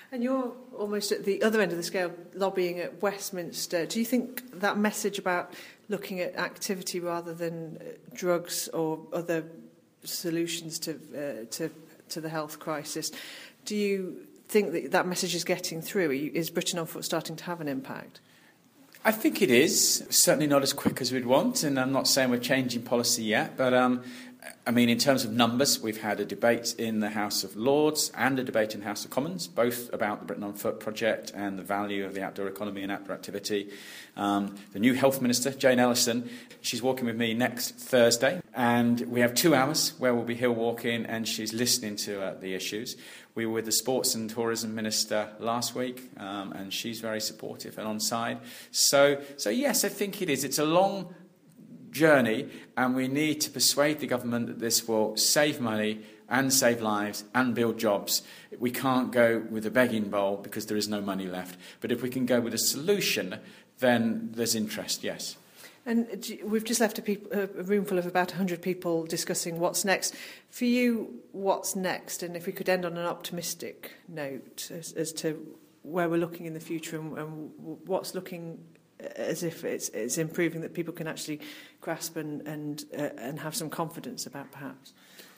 And you're almost at the other end of the scale, lobbying at Westminster. Do you think that message about looking at activity rather than drugs or other solutions to the health crisis, do you think that that message is getting through? Is Britain on Foot starting to have an impact? I think it is. Certainly not as quick as we'd want, and I'm not saying we're changing policy yet, but I mean, in terms of numbers, we've had a debate in the House of Lords and a debate in the House of Commons, both about the Britain on Foot project and the value of the outdoor economy and outdoor activity. The new Health Minister, Jane Ellison, she's walking with me next Thursday, and we have 2 hours where we'll be hill walking, and she's listening to the issues. We were with the Sports and Tourism Minister last week, and she's very supportive and on side. So yes, I think it is. It's a long journey, and we need to persuade the government that this will save money and save lives and build jobs. We can't go with a begging bowl because there is no money left. But if we can go with a solution, then there's interest, yes. And we've just left a room full of about 100 people discussing what's next. For you, what's next? And if we could end on an optimistic note as to where we're looking in the future and what's looking as if it's improving, that people can actually grasp and have some confidence about, perhaps.